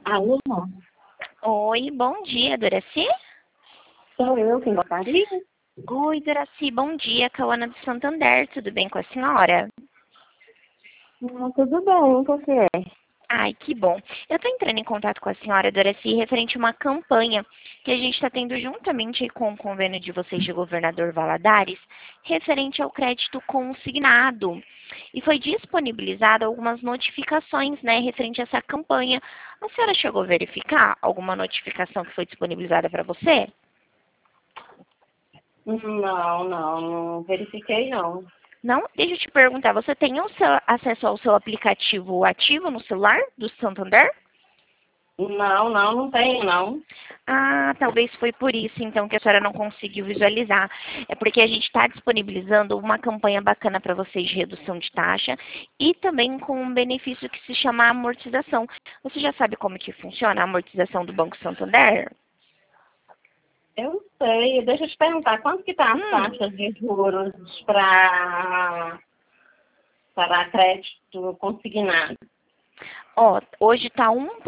Alô? Oi, bom dia, Doraci. Sou eu quem gostaria? Oi, Doraci, bom dia, Cauana do Santander, tudo bem com a senhora? Tudo bem, você é? Ai, que bom. Eu estou entrando em contato com a senhora, Doraci, referente a uma campanha que a gente está tendo juntamente com o convênio de vocês de Governador Valadares, referente ao crédito consignado. E foi disponibilizado algumas notificações, né, referente a essa campanha. A senhora chegou a verificar alguma notificação que foi disponibilizada para você? Não verifiquei não. Não? Deixa eu te perguntar, você tem acesso ao seu aplicativo ativo no celular do Santander? Não tenho não. Ah, talvez foi por isso, então, que a senhora não conseguiu visualizar. É porque a gente está disponibilizando uma campanha bacana para vocês de redução de taxa e também com um benefício que se chama amortização. Você já sabe como que funciona a amortização do Banco Santander? Eu não sei, deixa eu te perguntar, quanto que tá as Hum, taxas de juros para crédito consignado? Ó, hoje está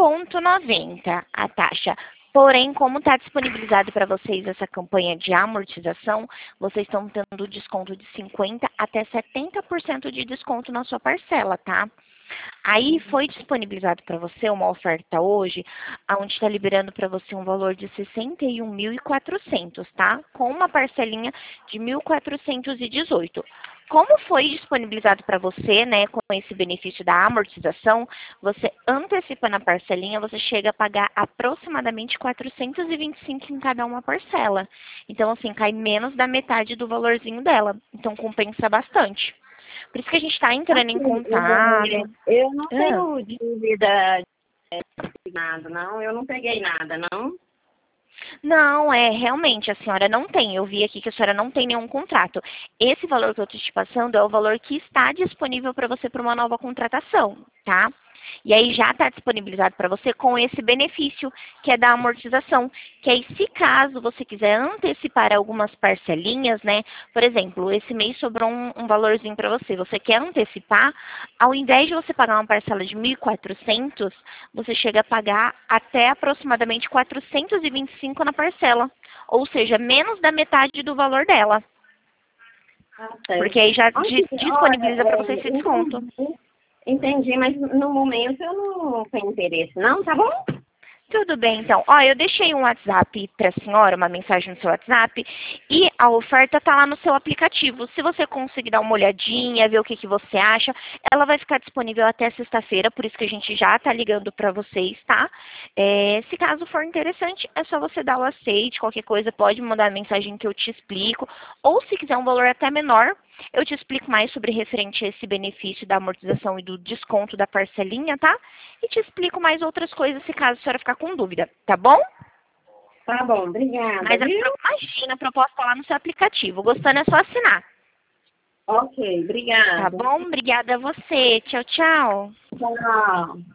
1,90 a taxa. Porém, como está disponibilizado para vocês essa campanha de amortização, vocês estão tendo desconto de 50 até 70% de desconto na sua parcela, tá? Aí foi disponibilizado para você uma oferta hoje, onde está liberando para você um valor de 61.400, tá? Com uma parcelinha de 1.418. Como foi disponibilizado para você, né, com esse benefício da amortização, você antecipa na parcelinha, você chega a pagar aproximadamente 425 em cada uma parcela. Então, assim, cai menos da metade do valorzinho dela. Então, compensa bastante. Por isso que a gente está entrando em Assim, contato. eu não Ah, tenho dívida consignado, não. Eu não peguei nada, não. não, realmente, a senhora não tem. Eu vi aqui que a senhora não tem nenhum contrato. Esse valor que eu estou te passando é o valor que está disponível para você para uma nova contratação, tá? E aí já está disponibilizado para você com esse benefício, que é da amortização. Que aí, se caso você quiser antecipar algumas parcelinhas, né? Por exemplo, esse mês sobrou um valorzinho para você. Você quer antecipar, ao invés de você pagar uma parcela de 1.400, você chega a pagar até aproximadamente 425 na parcela. Ou seja, menos da metade do valor dela. Tá Porque certo. aí já Olha, disponibiliza para você esse desconto. entendi, mas no momento eu não tenho interesse, não, tá bom? Tudo bem, então. Ó, eu deixei um WhatsApp para a senhora, uma mensagem no seu WhatsApp, e a oferta tá lá no seu aplicativo. Se você conseguir dar uma olhadinha, ver o que você acha, ela vai ficar disponível até sexta-feira, por isso que a gente já tá ligando para vocês, tá? Se caso for interessante, é só você dar o aceite, qualquer coisa pode mandar mensagem que eu te explico, ou se quiser um valor até menor, eu te explico mais sobre referente a esse benefício da amortização e do desconto da parcelinha, tá? E te explico mais outras coisas se caso a senhora ficar com dúvida, tá bom? Tá bom, obrigada, Mas viu? imagina, a proposta tá lá no seu aplicativo. Gostando é só assinar. Ok, Tá obrigada. bom? Obrigada a você. Tchau, tchau. Tchau.